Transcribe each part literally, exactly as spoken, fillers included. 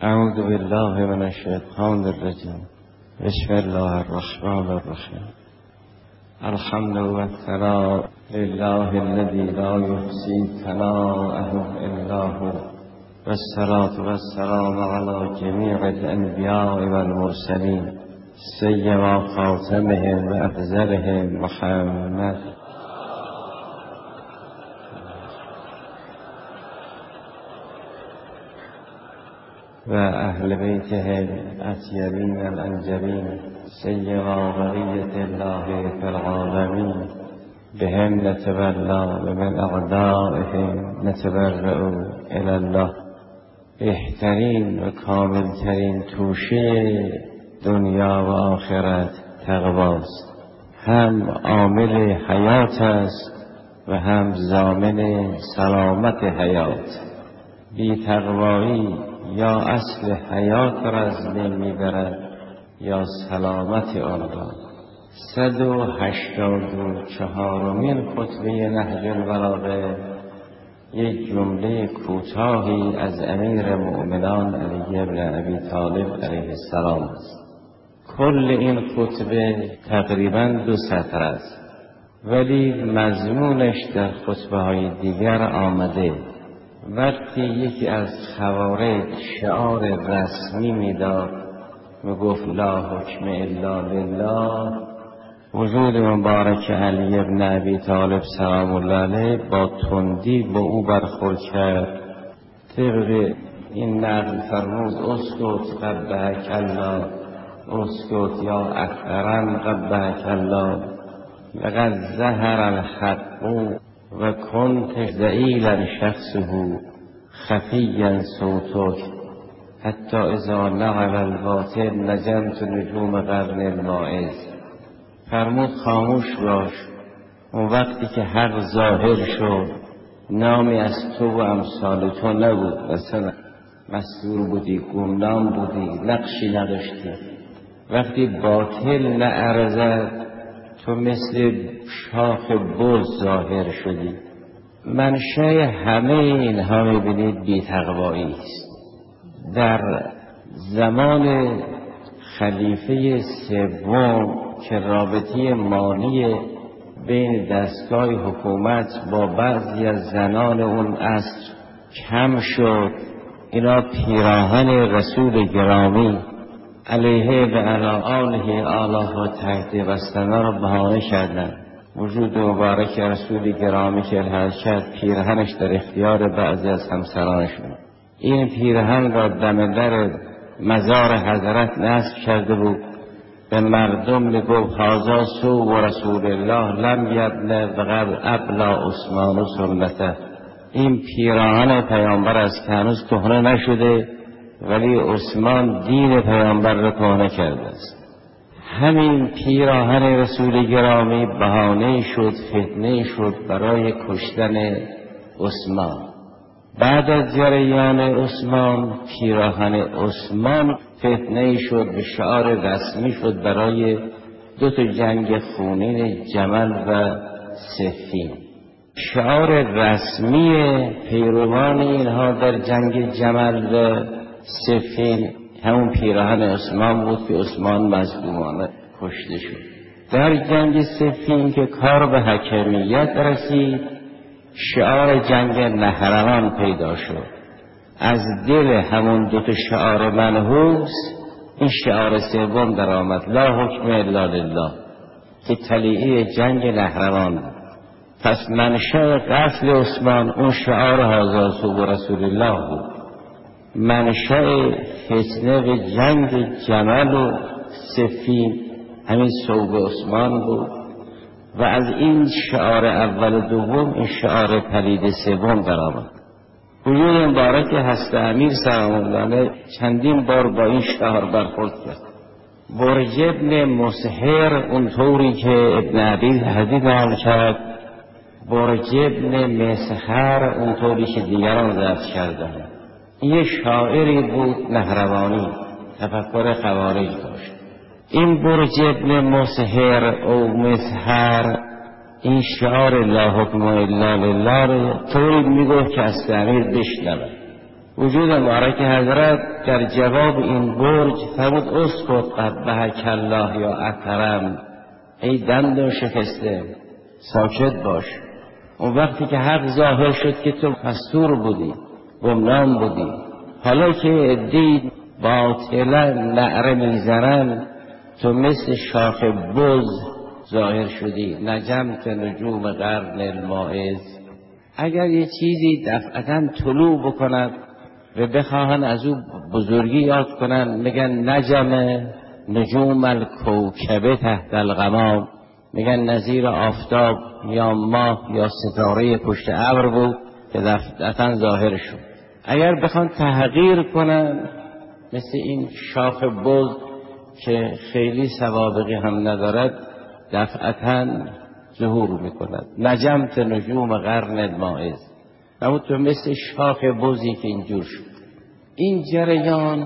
اعوذ بالله من الشیطان الرجیم. بسم الله الرحمن الرحیم. الحمد والثناء لله الذي لا يحصي ثناءه الا هو، والصلاة والسلام على جميع الانبیاء والمرسلین سیما خاتمهم و افضلهم محمد و اهل بیته الاطیبین الانجبین سیما بقیة الله فی العالمین بهم نتبلا و من اعدائهم نتبرأ الی الله. بهترین و کاملترین توشه دنیا و آخرت تقواست. هم عامل حیات است و هم ضامن سلامت حیات. بی تقوایی یا اصل حیات را از بین میبرد یا سلامت آن را. صد و هشتاد و چهارمین خطبه نهج البلاغه یک جمله کوتاهی از امیر مؤمنان علی بن ابی طالب علیه السلام است. کل این خطبه تقریبا دو سطر است، ولی مضمونش در خطبه های دیگر آمده. وقتی یکی از خوارج شعار رسمی میداد و گفت لا حکم الا لله، وجود مبارک علی بن ابی طالب سلام الله علیه با تندی با او برخورد کرد. طبق این نقل فرمود اسکت قبحک الله، اسکت یا اکرم قبحک الله، لقد ظهر الحق و کنت ذلیلا شخصه خفیا صوتک حتی اذا نقل الباطل نجمت نجوم قرن الماعز. فرمود خاموش باش، اون وقتی که حق ظاهر شد نامی از تو و امثال تو نبود، مثلا مستور بودی، گمنام بودی، نقشی نداشتی. وقتی باطل نعرضد تو مثل شاخ بز ظاهر شدی. منشأ همه اینها میبینید بی تقوایی است. در زمان خلیفه سوم که رابطه مالی بین دستگاه حکومت با بعضی از زنان اون عصر کم شد، اینا پیراهن رسول گرامی علیه و علی آله آله تحت بستنا را بهانه کردند. وجود مبارک رسول گرامی که الحاج کرد پیرهنش در اختیار بعضی از همسرانشون. این پیرهن را دم در مزار حضرت نصب کرده بود. به مردم میگفت هذا سو و رسول الله لم یبله و قد ابلا عثمان سنته. این پیراهن پیامبر است که هنوز کهنه نشده، ولی عثمان دین پیامبر را کهنه کرده است. همین پیراهن رسول گرامی بهانه شد، فتنه شد برای کشتن عثمان. بعد از جریان عثمان پیراهن عثمان فتنه شد و شعار رسمی شد برای دو تا جنگ خونین جمل و صفین. شعار رسمی پیروان اینها در جنگ جمل و صفین همون پیراهن عثمان بود که عثمان مظلومانه کشته شد. در جنگ صفین که کار به حکمیت رسید، شعار جنگ نهروان پیدا شد. از دل همون دو تا شعار منحوس این شعار سوم در آمد، لا حکم الا لله، که طلیعه جنگ نهروان بود. پس منشأ قتل عثمان اون شعار هذا سو رسول الله بود. منشأ فتنه و جنگ جمل و صفین همین صوب عثمان بود و از این شعار اول و دوم این شعار پلید سوم در آمد. وجود مبارک هست امیر سلام الله علیه چندین بار با این شعار برخورد کرد. برج ابن مسهر اونطوری که ابن عبی حدید نقل کرد، برج ابن مسهر اونطوری که دیگران ضبط کردند. یه شاعری بود نهروانی، تفکر خوارج داشت. این برج ابن مسهر او مسهر این شعار لا حکم الا لله رو طوری میگفت که از امیر بشنوه. وجود مبارک حضرت در جواب این برج فرمود اسکت قبحک الله یا اکرم، ای دندون شکسته ساکت باش. اون وقتی که حق ظاهر شد که تو مستور بودی، گمنام بودی، حالا که عده‌ای باطلا نعره میزنن تو مثل شاخ بز ظاهر شدی. نجمت نجوم قرن الماعز. اگر یه چیزی دفعتا طلوع بکند و بخواهن از او بزرگی یاد کنن، میگن نجم نجوم الکوکبه تحت الغمام، میگن نظیر آفتاب یا ماه یا ستاره پشت ابر بود که دفعتا ظاهر شد. اگر بخوان تحقیر کنن مثل این شاخ بز که خیلی سوابقی هم ندارد دفعتا ظهور میکند. نجمت نجوم قرن الماعز، اما تو مثل شاخ بزی که اینجور شد. این جریان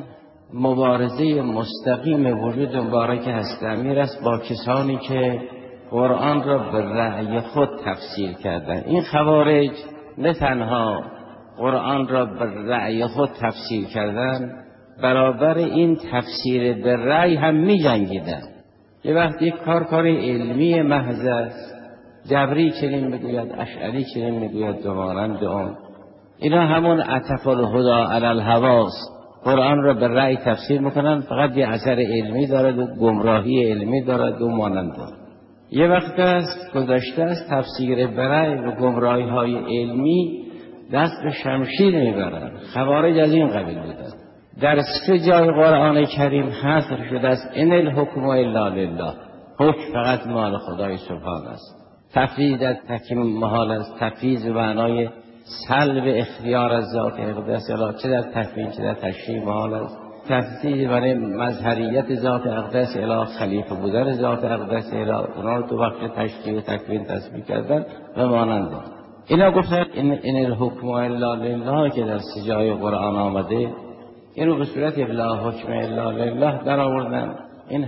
مبارزه مستقیم وجود مبارک هست امیر است با کسانی که قرآن را به رأی خود تفسیر کردن. این خوارج نه تنها قرآن را به رأی خود تفسیر کردن، برابر این تفسیر به رأی هم می جنگیدن. یه وقتی کار کار علمی محض است، جبری چنین میگوید، اشعری چنین میگوید، دوانند اون. اینا همون عطف الهدا علی الهواس، قرآن را به رأی تفسیر میکنن، فقط یه اثر علمی دارد و گمراهی علمی دارد و مانند دارد. یه وقت است گذشته است تفسیر به رأی و گمراهی های علمی دست به شمشیر میبرن. خوارج از این قبیل بودن. در سه جای قرآن کریم حصر شده است ان الحکم الا لله، حکم فقط مال خدای سبحان است. تفویض در تحکیم محال است، تفویض به معنای سلب اختیار از ذات اقدس الهی، چه در تکوین چه در تشریع محال است. تفویض برای مظهریت ذات اقدس الهی، خلیفه بودن ذات اقدس الهی، اونا رو تو وقت تشریع و تکوین تثبیت کردن و مانند اینا. گفتن این این الحکم الا لله که در سه جای قرآن آمده، اینو به صورت لا حکم الا لله در آوردن. این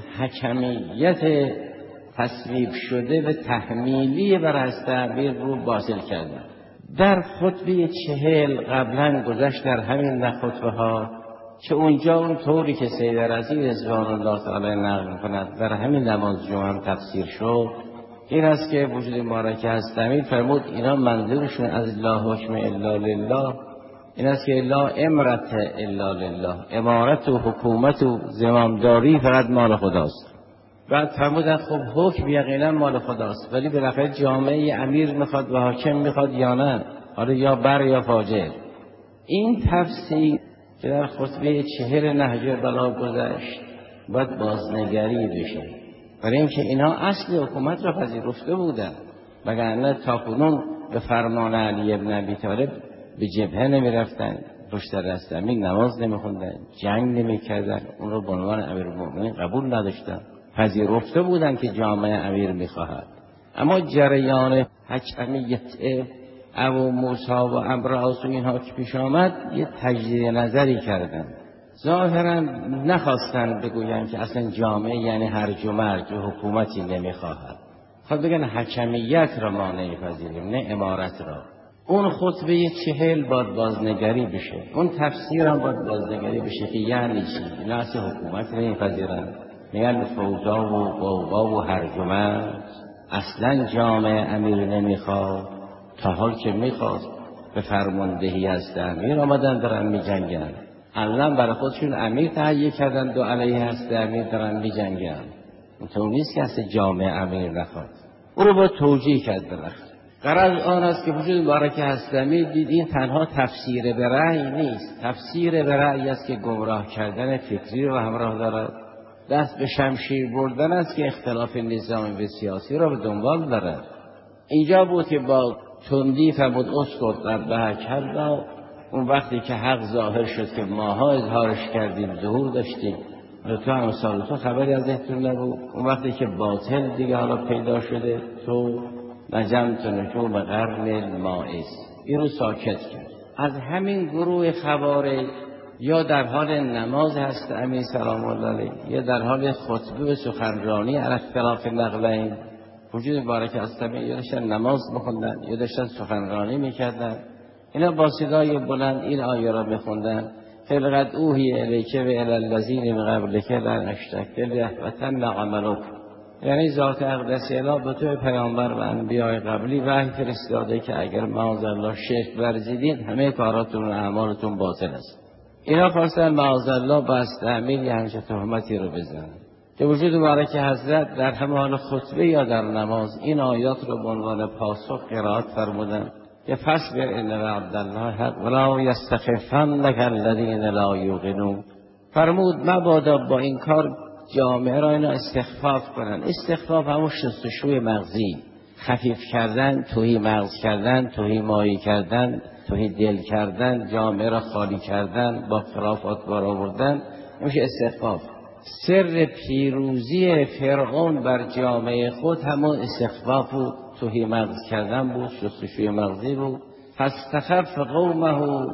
حکمیت تصویب شده به تحمیلی بر از تعبیر رو باطل کردن. در خطبه چهل قبلا گذشت در همین خطبه ها که اونجا اون طوری که سید رضی رضوان الله تعالی نقل می‌کند در همین نماز جمعه هم تفسیر شد، این است که وجود مبارک هست امیر فرمود اینا منظورشون از لا حکم الا لله این است که لا امرت الا لله، امارت و حکومت و زمامداری فقط مال خداست. بعد فرمودن خب حکم یقینا مال خداست، ولی بالاخره جامعه امیر میخواد و حاکم میخواد یا نه، حالا یا بر یا فاجر. این تفسیر که در خطبه چهر نهج البلاغه گذشت باید بازنگری بشه، برای اینکه اینا اصل حکومت را پذیرفته بودن، وگرنه تاکنون به فرمان علی ابن ابی طالب به جبهه نمی رفتن، پشت دست امیر نماز نمی خوندن، جنگ نمی کردن، اون رو به عنوان امیرالمؤمنین قبول نداشتن، پذیرفته بودن که جامعه امیر می خواهد. اما جریان حکمیت ابو موسی و امراض و اینها که پیش آمد یه تجدید نظری کردن، ظاهرا نخواستن بگوین که اصلا جامعه یعنی هرج و مرج و حکومتی نمی خواهد، خواهد بگن حکمیت را ما نمیپذیریم نه امارت را. اون خطبه چهل باید بازنگری بشه، اون تفسیر هم باید بازنگری بشه که یعنی چی؟ اینا اصلا حکومت نمیپذیرن، میگن فوضا و قوقا و هرج و مرج، اصلا جامعه امیر نمیخواد، تا حال که میخواست به فرماندهی از امیر آمدن دارن میجنگن، الان برای خودشون امیر تهیه کردن و علیه هست امیر دارن میجنگن. اون نیست که اصلا جامعه امیر نخواد، اون رو با توجیه کرد. برخت غرض آن است که وجود مبارک هست امیر دید این تنها تفسیر به رأی نیست، تفسیر به رأی است که گمراه کردن فکری رو همراه دارد، دست به شمشیر بردن است که اختلاف نظامی و سیاسی را به دنبال دارد. اینجا بود که با تندی فرمود اسکت قبحک الله، اون وقتی که حق ظاهر شد که ماها اظهارش کردیم ظهور داشتیم و تو هم سال تو خبری از احترام نبود، اون وقتی که باطل دیگه حالا پیدا شده تو نجمت نجوم قرن الماعز، این رو ساکت کرد. از همین گروه خوارج یا در حال نماز هست امیر سلام الله علیه، یا در حال خطبه و سخنرانی علی اختلاف نقلین، وجود مبارک هست امیر یا داشتن نماز می‌خوندن یا داشتن سخنرانی می‌کردن اینا با صدای بلند این آیه را میخوندن فلقد اوحی الیک و الی الذین من قبلک لئن اشرکت لیحبطن عملک. یعنی ذات اقدس الهی به تو پیامبر و انبیاء قبلی وحی فرستاده که اگر معاذالله شرک ورزیدید همه کاراتون و اعمالتون باطل است. اینا خواستن معاذالله بس تعمیل یه همچه تهمتی رو بزنن که وجود مبارک حضرت در همه خطبه یا در نماز این آیات رو به عنوان پاسخ قرائت فرمودن که فاصبر ان وعد الله حق ولا یستخفنک الذین لا یوقنون. فرمود مبادا با این کار جامعه را اینا استخفاف کنن. استخفاف همون شستشوی مغزی، خفیف کردن، تهی مغز کردن، تهی مایی کردن، تهی دل کردن، جامعه را خالی کردن، با خرافات بار آوردن، میشه استخفاف. سر پیروزی فرعون بر جامعه خود همون استخفاف و تهی مغز کردن بود، شستشوی مغزی بود. فاستخف قومه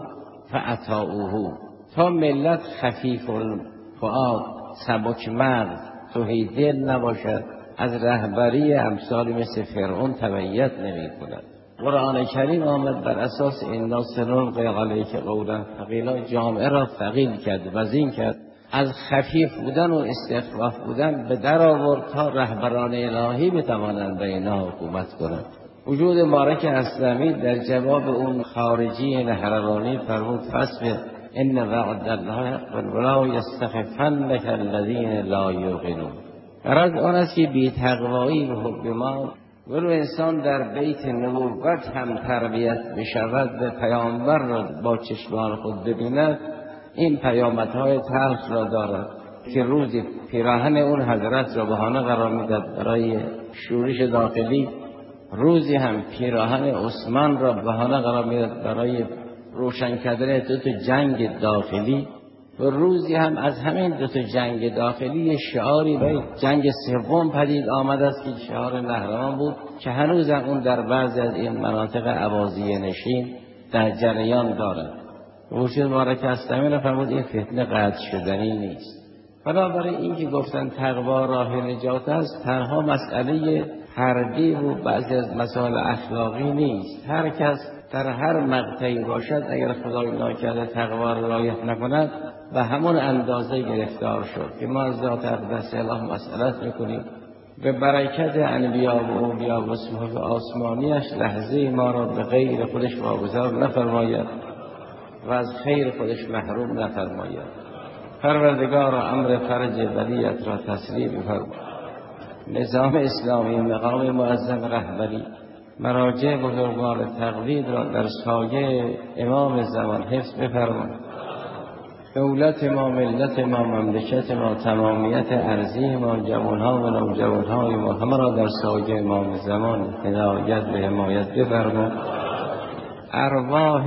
فاطاعوه. تا ملت خفیف الفؤاد، سبک مغز، تهی دل نباشد، از رهبری امثال مثل فرعون تبعیت نمی کند. قرآن کریم آمد بر اساس انا سنلقی علیک قولا ثقیلا، جامعه را ثقیل کرد، وزین کرد، از خفیف بودن و استخفاف بودن به در آورد تا رهبران الهی بتوانند به اینا حکومت کنند. وجود مبارک اسلامی در جواب اون خارجی نهروانی فرمود فاصبر ان وعد الله حق ولا یستخفنک الذین لا یوقنون. غرض آن است که بی تقوایی و حب ما ولو انسان در بیت نبوت هم تربیت بشود و پیامبر را با چشمان خود ببیند، این پیامدهای تلخ را دارد که روزی پیراهن اون حضرت را بهانه قرار میداد برای شورش داخلی، روزی هم پیراهن عثمان را بهانه قرار میداد برای روشن کردن دو تا جنگ داخلی، و روزی هم از همین دو تا جنگ داخلی شعاری به جنگ سوم پدید آمد است که شعار نهروان بود که هنوز هم اون در بعضی از این مناطق اوازی نشین در جریان دارد. وجود مبارک اسلامی فرمود این فتنه قطع شدنی نیست. بنابراین این که گفتن تقوا راه نجات است تنها مسئله حربی و بعضی از مسائل اخلاقی نیست. هر کس در هر مقطعی باشد اگر خدای ناکرده تقوا را رعایت نکند و همون اندازه گرفتار شد که ما از ذات اقدس الهی مسئلت میکنیم به برکت انبیا و اولیا و صحف آسمانیش لحظه ما را به غیر خودش واگذار نفرماید و از خیر خودش محروم نفرماید. پروردگار امر فرج ولیت را تسریع بفرما. نظام اسلامی مقام معظم رهبری مراجع بزرگوار تقلید را در سایه امام زمان حفظ بفرما. دولت ما، ملت ما، مملکت ما، تمامیت ارضی ما، جوانها و نوجوانهای ما همه را در سایه امام زمان هدایت و حمایت بفرما. ارواح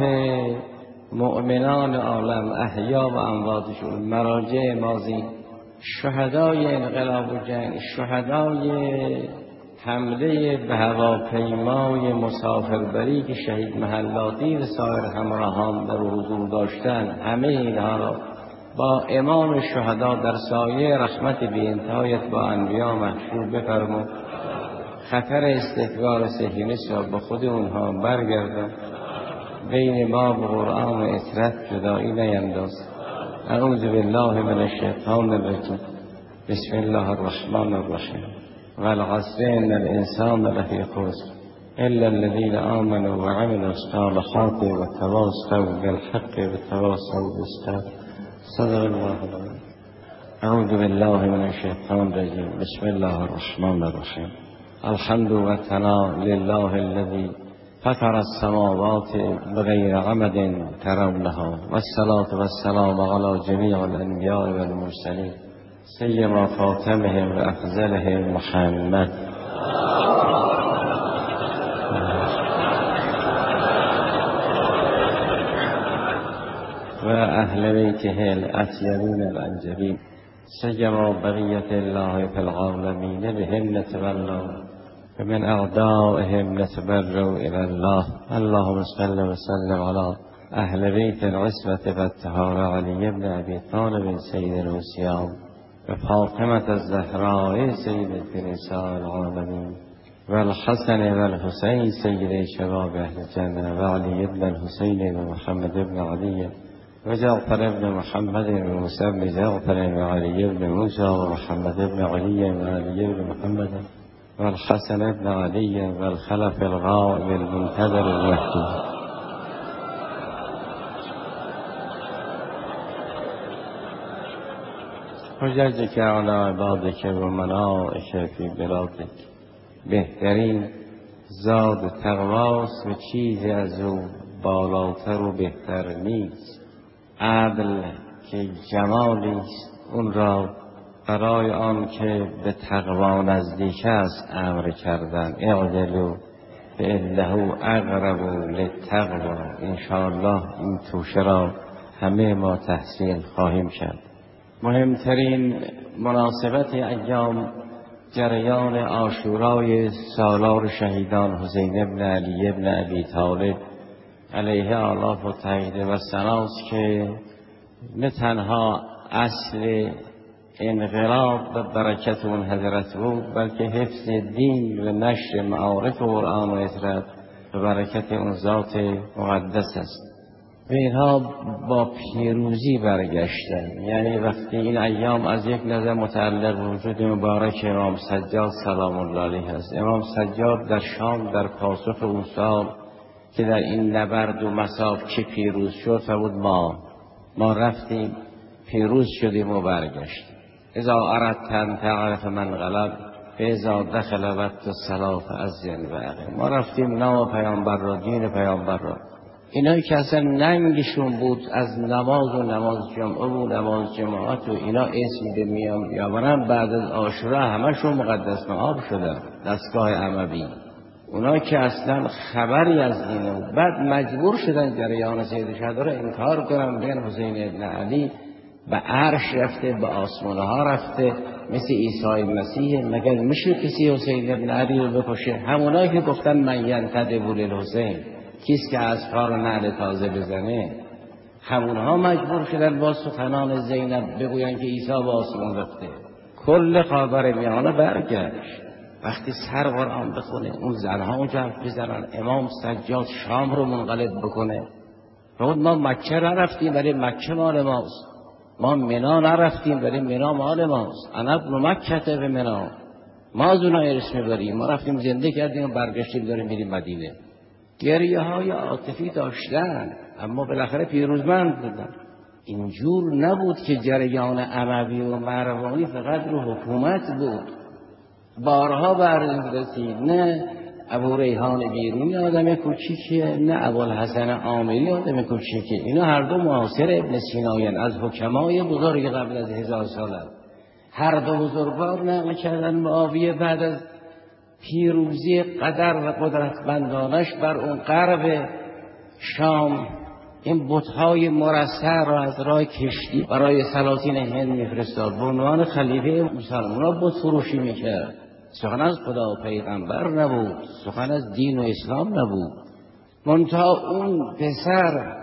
مؤمنان عالم احیا و امواتشون، مراجع ماضی، شهدای انقلاب و جنگ، شهدای حمله به هواپیمای مسافربری که شهید محلاتی و سایر همراهان در حضور داشتن، همه اینها را با امام شهدا در سایه رحمت بی انتهایت با انبیا محشور بفرما. خطر استکبار صهیونیست را به خود اونها برگردان. بین ما و قرآن و اطرت جدایی نینداز. اعوذ بالله من الشیطان الرجیم. بسم الله الرحمن الرحیم. والعصر ان الانسان لفی خسر الا الذين آمنوا وعملوا الصالحات وتواصوا بالحق وتواصوا بالصبر. صدق الله العظیم. اعوذ بالله من الشیطان الرجیم. بسم الله الرحمن الرحیم. الحمد و ثنا لله الذي فطر السماوات بغیر عمد ترونها والصلاة والسلام على جميع الانبیاء والمرسلین سیما خاتمهم و افضلهم محمد و اهل بیته الاطیبین الانجبین سیما بقیت الله فی العالمین بهم نتولا و من اعدائهم نتبروا الى الله. اللهم صل وسلم على اهل بیت العصمة والطهارة علی بن ابی طالب سید الوصیان و فاطمة الزهراء سیدة نساء العالمین والحسن والحسين سيد شباب أهل الجنة، وعلي بن الحسين ومحمد بن علي وجعفر بن محمد وموسى بن جعفر وعلي بن موسى ومحمد بن علي وعلي بن محمد والحسن بن علي والخلف الغائب المنتظر المهدي. حججك على عبادك و ملائک فی بلادک. بهترین زاد تقواست و چیزی از او بالاتر و بهتر نیست. عدل که جمالی است، اون را برای آن که به تقوا نزدیک است امر کردن. اعدلوا فانه اقرب للتقوا. انشاءالله این توشه را همه ما تحصیل خواهیم کرد. مهمترین مناسبت ایام جریان عاشورای سالار شهیدان حسین ابن علی ابن ابی طالب علیه آلاف و تایید و ثناست که نه تنها اصل انقلاب و برکت اون حضرت بود، بلکه حفظ دین و نشر معارف قرآن و اطرت و برکت اون ذات مقدس است. و اینها با پیروزی برگشتن. یعنی وقتی این ایام از یک نظر متعلق به وجود مبارک امام سجاد سلام الله علیه است. امام سجاد در شام در پاسخ اون سال که در این نبرد و مصاف که پیروز شد فرمود ما ما رفتیم پیروز شدیم و برگشتیم. اذا اردت ان تعرف من غلب فاذا دخل وقت الصلاة فاذن و اقم. ما رفتیم نام پیامبر را، دین پیامبر را. اینایی که اصلا ننگشون بود از نماز و نماز جمعه و نماز جماعت و اینا اسم به میان بیاورن، بعد از عاشورا همشون مقدس مآب شدن. دستگاه اموی اونا که اصلا خبری از اینو، بعد مجبور شدن جریان سید شهدا رو انکار کنن. بین حسین ابن علی به عرش رفته، به آسمان ها رفته، مثل عیسی مسیح. مگر میشه کسی حسین ابن علی رو بکشه؟ همونایی که گفتن من ینتدب للحسین، کیست که از کار نعل تازه بزنه؟ همونها مجبور شدن با سخنان زینب بگوین که عیسی به آسمان رفته. کل خاور میانه برگشت. وقتی سر قرآن بخونه اون زنها اونجا حرف بزنن، امام سجاد شام رو منقلب بکنه. فرمود ما مکه نرفتیم ولی مکه مال ماست، ما منا نرفتیم ولی منا مال ماست. انا ابن مکه به منا، ما از اونها ارث میبریم. ما رفتیم زنده کردیم و برگشتیم داریم میریم مدینه. گریه های عاطفی داشتن اما بالاخره پیروزمند بودن. اینجور نبود که جریان اموی و مروانی فقط رو حکومت بود. بارها برنامه رسید، نه ابو ریحان بیرونی آدم کوچیکه، نه ابوالحسن عامری آدم کوچیکه. اینا هر دو معاصر ابن سینایان، از حکمای بزرگ قبل از هزار ساله. هر دو بزرگوار نقل کردن معاویه بعد از پیروزی قدر و قدرتمندانش بر اون غرب شام این بت‌های مرصع را از راه کشتی برای سلاطین هند میفرستاد. به عنوان خلیفه مسلمانان بت فروشی میکرد. سخن از خدا و پیغمبر نبود، سخن از دین و اسلام نبود. منتها اون پسر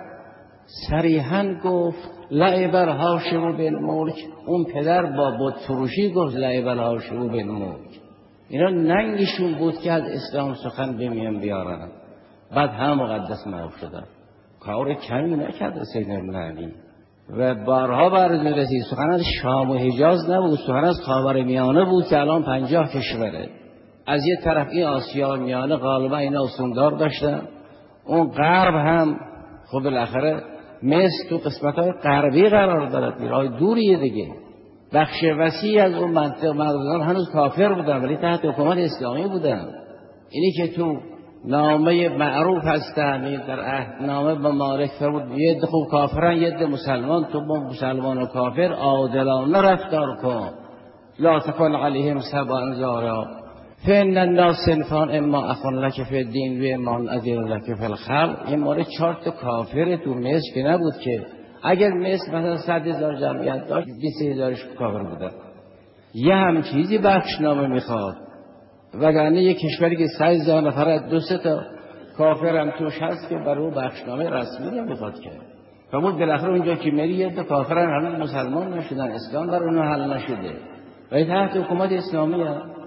صریحاً گفت لعب الهاشم بالملک. اون پدر با بت فروشی گفت لعب الهاشم بالملک. اینا ننگشون بود که از اسلام سخن بمیان بیارن. بعد هم مقدس معروف شدن. کار کمی نکرد حسین ابن علی. و بارها برز میرسید سخن از شام و حجاز نبود، سخن از خاور میانه بود که الان پنجاه کشوره. از یه طرف این آسیا میانه غالبا اینا استاندار داشتن، اون غرب هم خب بالاخره مصر تو قسمت‌های غربی قرار دارد، میرای دوریه دیگه. بخش وسیعی از اون منطقه مردمان هنوز کافر بودن ولی تحت حکومت اسلامی بودن. اینی که تو نامه معروف هستن در عهدنامه با مالک فرمود یه عده خوب کافرن یه عده مسلمان، تو با مسلمان و کافر عادلانه رفتار کن. لا تکن علیهم سبعا زارا فان الناس صنفان اما اخون لک فی الدین و اما عزیز لک فی الخلق. این مورد چهار تا کافر تو مصر که نبود که. اگر مصر مثلا صد هزار جمعیت داشت بیست هزارش کافر بودن. یه هم چیزی بخشنامه میخواد، وگرنه یک کشوری که صد هزار نفر دو سه تا کافر هم توش هست که برای بخشنامه رسمی هم میخواد کرد. فرمود بالاخره اونجا که میری یه تا کافرن هنوز مسلمان نشدن، اسلام برای اونها حل نشده ولی تحت حکومت اسلامی هم.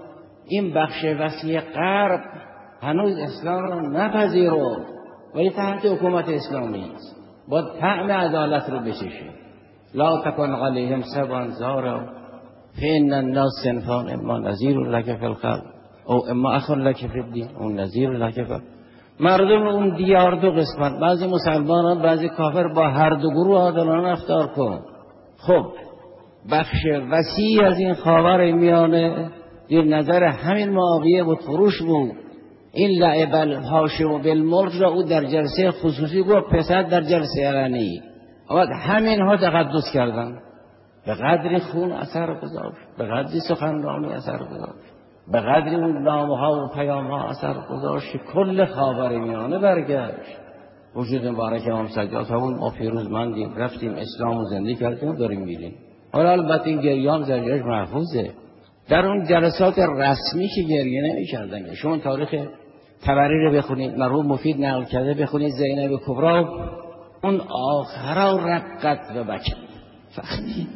این بخش وسیع غرب هنوز اسلام را نپذیرفت ولی تحت حکومت اسلامی است. باید طعم عدالت رو بچشه. لا تکن علیهم سبعا زارا فإن الناس صنفان اما نذیر لک فی الخلق او اما اخ لک فی الدین او نذیر لک فی. مردم اون دیار دو قسمت، بعضی مسلمانان بعضی کافر، با هر دو گروه عادلانه رفتار کن. خب بخش وسیع از این خاور میانه در نظر همین معاویه بود فروش بود. این لعب الهاشم بالملک را او در جلسه خصوصی گفت، پسر در جلسه علنی. اما همین ها تقدس کردن، به قدری خون اثر گذاشت، به قدری سخنرانی اثر گذاشت، به قدری اون نامه ها و پیام ها اثر گذاشت که کل خاور میانه برگشت. وجود مبارک امام سجاد ها بود، ما پیروزمندیم، رفتیم اسلام و زنده کردیم و داریم میریم. حالا البته این گریام زرگرش محفوظه. در اون جلسات رسمی که گریه نمی کردن. شما تاریخ تبری رو بخونید، مرحوم مفید نقل کرده، بخونید زینب کبری اون آخرا رقت و بکت فخمی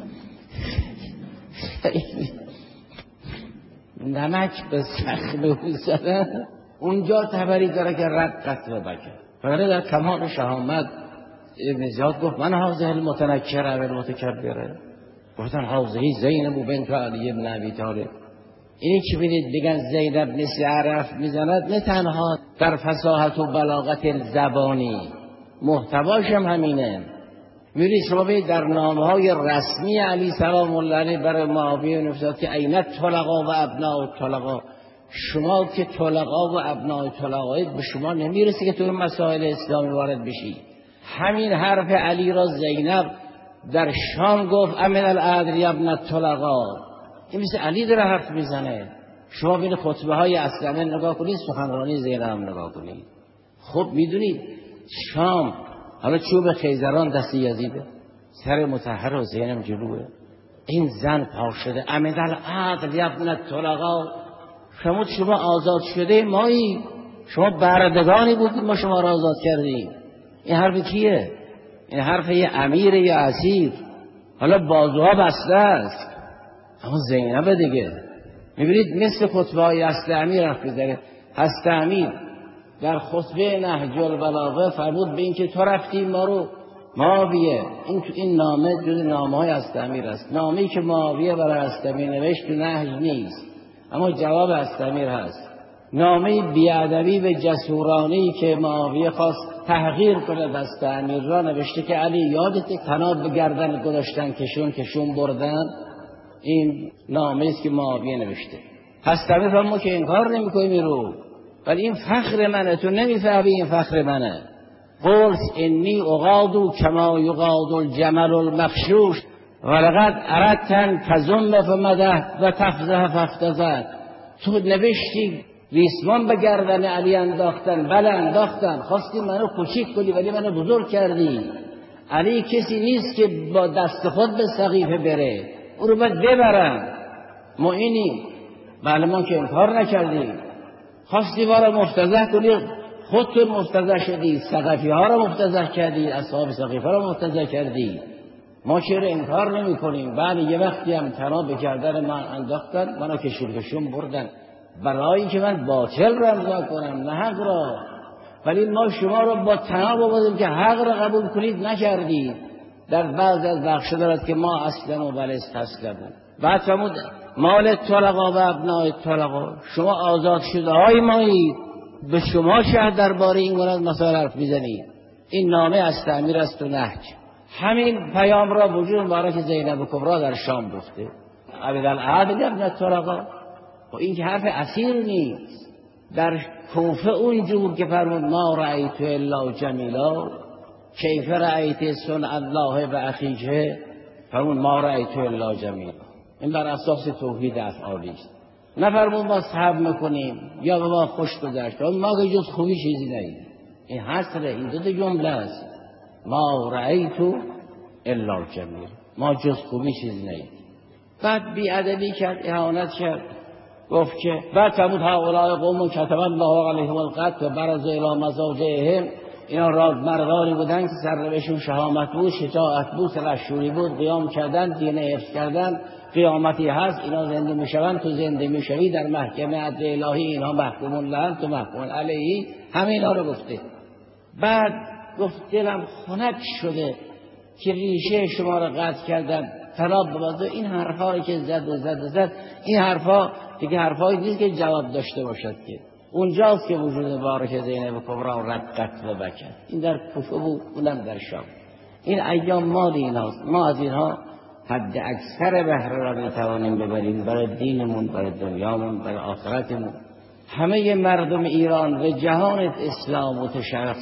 نمک به سخمه زدن. اونجا تبری داره که رقت و بکت. ولی در کمال شهامت ابن زیاد گفت من حاضر المتنکره و المتکبره. گفتن حاضر زینب بنت علی بن ابی طالب. اینی که بینید بگن زینب مثل عرف میزند، نه تنها در فصاحت و بلاغت زبانی، محتواش هم همینه. میبینید شما بینید در نامه‌های رسمی علی سلام الله علیه برای معاویه نوشته که عینت طلقا و ابناء الطلقا. شما که طلقا و ابناء الطلقا به شما نمیرسه که تو مسائل اسلامی وارد بشی. همین حرف علی را زینب در شام گفت امن العدل یا ابن الطلقا. این مثل علی داره حرف میزنه. شما بین خطبه های اسلمه نگاه کنید، سخنرانی زینب نگاه کنید. خب میدونید شام حالا چوب خیزران دست یزیده، سر مطهر و زینب جلوه، این زن پا شده امن العدل یا ابن الطلقا. شما شما آزاد شده مایی، شما بردگانی بودید ما شما را آزاد کردیم. این حرف کیه؟ این حرف یه امیر یا اسیر. حالا بازوها بسته است اما زینب دیگه. میبینید مثل خطبه های اصل امیر حرف میزنه. اصل امیر در خطبه نهج البلاغه فرمود به این که تو رفتی ما رو معاویه. این این نامه جز نامه های اصل امیر است. نامه‌ای که معاویه برای اصل امیر نوشت تو نهج نیست اما جواب اصل امیر هست. نامه بیادبی به جسورانه‌ای که معاویه خواست تحقیر کنه دست امیر را نوشته که علی یادت تناب به گردن گذاشتن کشون کشون بردن. این نامه است که معاویه نوشته. پس طبعا ما که انکار نمی کنیم رو، ولی این فخر منه، تو نمیفهمی این فخر منه. قلت انی اغادو کما یغاد الجمل المخشوش ولقد اردتن تزم فمده و تفزه فافتزد. تو نوشتی ریسمان به گردن علی انداختن، بله انداختن، خواستی منو کوچیک کنی ولی منو بزرگ کردی. علی کسی نیست که با دست خود به سقیفه بره، او رو باید ببرن. ما اینی بله ما که انکار نکردیم. خواستی ما را مفتضح کنی، خودتون مفتضح شدی، سقفی ها را مفتضح کردی، اصحاب سقیفه را مفتضح کردی. ما چرا انکار نمی کنیم؟ بله یه وقتی هم تناب به گردن من انداختن، منو کشون کشون بردن برای که من باطل را امضا کنم نه حق را. ولی ما شما را با تناب آوردیم که حق را قبول کنید نکردید. در بعض از بخش دارد که ما اصلا و بلست تسلمون. بعد فرمود مال طلقا و ابناء طلقا، شما آزاد شده های مایید، به شما شهر درباره این گونه مسائل حرف میزنید. این نامه از تعمیر است و نهج. همین پیام را وجود مبارک زینب کبری در شام گفته ابدالعدل ابن الطلقا. و این که حرف اسیر نیست. در کوفه اونجور که فرمود ما رأیت الا جمیلا کیف رأیت صنع الله و اخیه، فرمود ما رأیت الا جمیلا. این بر اساس توحید افعالی است. نفرمود ما صبر میکنیم یا به ما خوش گذشت، ما که جز خوبی چیزی ندیدیم. این حسره، این دو تا جمله است. ما رأیت الا جمیلا، ما جز خوبی چیزی ندیدیم. بعد بی‌ادبی کرد، اهانت کرد، گفت که بعد فرمود هؤلاء قوم کتب الله علیهم القتل و برزوا الی مضاجعهم. اینا را مردانی بودن که سرنوشتشون شهامت بود، شجاعت بود، سلحشوری بود، قیام کردن، دین حفظ کردن. قیامتی هست اینا زنده میشوند، تو زنده میشوی، در محکمه عدل الهی اینها محکومون لهم تو محکومون علیه. همه اینا رو گفته. بعد گفت دلم خنک شده که ریشه شما را قطع کردن، تناب ببازه. این حرفا که زد و زد و زد، این حرفا دیگه حرفایی نیست که جواب داشته باشد، که اونجاست که وجود مبارک زینب کبرا رقت و بکت. این در کوفه بود، اونم در شام. این ایام مال ایناست. ما از اینها حد اکثر بهره را میتوانیم ببریم برای دینمون، برای دنیامون، برای آخرتمون. همه مردم ایران و جهان اسلام و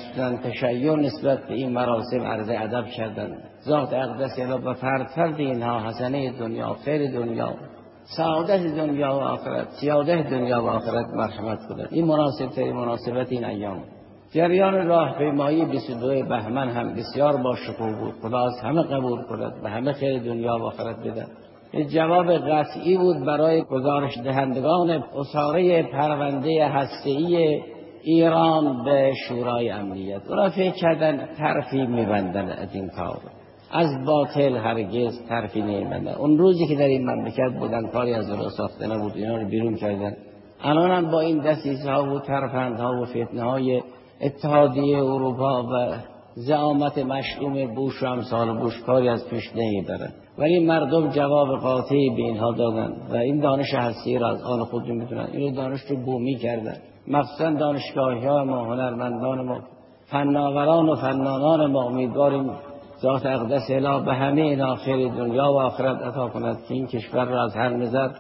تشیع نسبت به این مراسم عرض ادب کردند. ذات اقدس الهی و فرد فرد اینها حسنه دنیا، خیر دنیا، سعادت دنیا و آخرت، سعادت دنیا و آخرت مرحمت کند. این مناسب ترین مناسبت این ایام. جریان راهپیمایی بیست و دو بهمن هم بسیار با شکوه بود. خدا از همه قبول کند و همه خیر دنیا و آخرت بده. این جواب قطعی بود برای گزارش دهندگان اساره پرونده هسته‌ای ایران به شورای امنیت. اونا فکر کردن طرفی میبندن از این کار، از باطل هرگز طرفی نمیبندن. اون روزی که در این مملکت بودن کاری از اون ساخته نبود، اینا رو بیرون کردن. الان هم با این دسیسه ها و ترفندها و فتنه های اتحادیه اروپا و زعامت مشؤوم بوش و امثال بوش کاری از پیش نمیبرن، ولی مردم جواب قاطعی به اینها دادن و این دانش هستی را از آن خود میدونن. اینو دانش رو بومی کردن، مخصوصا دانشگاهی ها ما، هنرمندان ما، فناوران و فنانان ما. امیدواریم ذات اقدس الهی به همه اینا خیر دنیا و آخرت عطا کند که این کشور را از هر نظر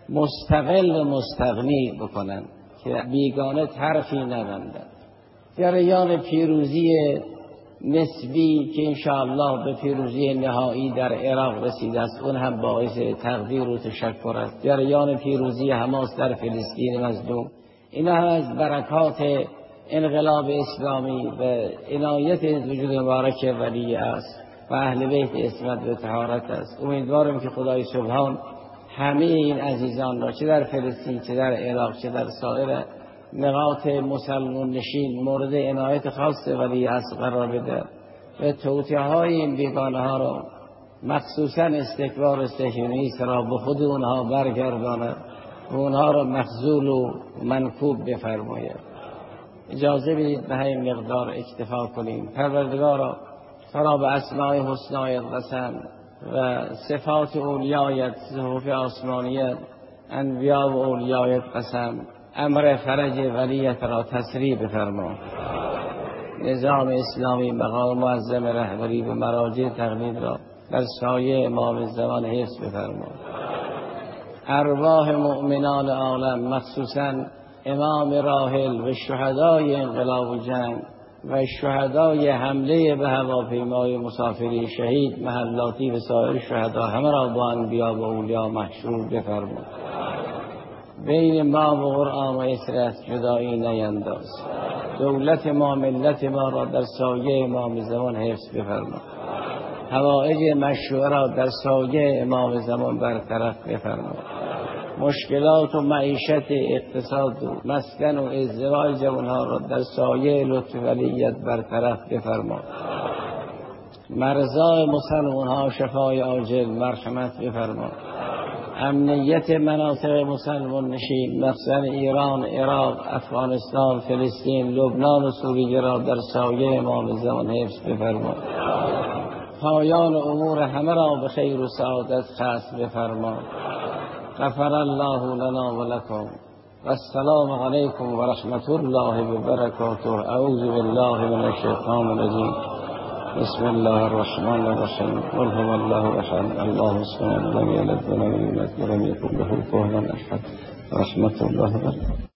مستقل و مستغنی بکنند، که بیگانه طرفی نبندند. جریان پیروزی نسبی که انشاءالله به پیروزی نهایی در عراق رسیده است، اون هم باعث تقدیر و تشکر است. جریان پیروزی حماس در فلسطین مظلوم، اینا هم از برکات انقلاب اسلامی و عنایت وجود مبارک ولی است و اهل بیت عصمت و طهارت است. امیدوارم که خدای سبحان همه این عزیزان را چه در فلسطین، چه در عراق، چه در سایر نقاط مسلمان نشین مورد عنایت خاص ولی است قرار بده و توطئه های این بیگانه ها را، مخصوصا استکبار صهیونیست را به خود اونها برگرداند و اونها را مخذول و منکوب بفرماید. اجازه بدید به همین مقدار اکتفا کنیم. پروردگارا ترا به اسماء حسنایت قسم و صفات اولیایت، صحف آسمانیت، انبیا و اولیایت قسم، امر فرج ولیت را تسریع بفرما. نظام اسلامی مقام معظم رهبری و مراجع تقلید را در سایه امام زمان حفظ بفرما. ارواح مؤمنان عالم، مخصوصا امام راحل و شهدای انقلاب و جنگ و شهدای حمله به هواپیمای مسافری شهید محلاتی و سایر شهدا، همه را با انبیا و اولیا محشور بفرما. بین ما و قرآن و اسرت جدایی نینداز. دولت ما، ملت ما را در سایه امام زمان حفظ بفرما. حوائج مشروع را در سایه امام زمان برطرف بفرما. مشکلات و معیشت، اقتصاد و مسکن و ازدواج اونها را در سایه لطف ولیت برطرف بفرما. مرضای مسلمان ها شفای عاجل مرحمت بفرما. امنیت مناطق مسلمان نشین، مخصوصا ایران، عراق، افغانستان، فلسطین، لبنان و سوریه را در سایه امام زمان حفظ بفرما. پایان امور همه را به خیر و سعادت ختم بفرما. غفر الله لنا و لکم و السلام علیکم و رحمت الله و برکاته. اعوذ بالله من الشیطان الرجیم. بسم الله الرحمن الرحیم. قل هو الله احد الله الصمد لم یلد ولم یولد ولم یکن له کفوا احد. رحمت الله.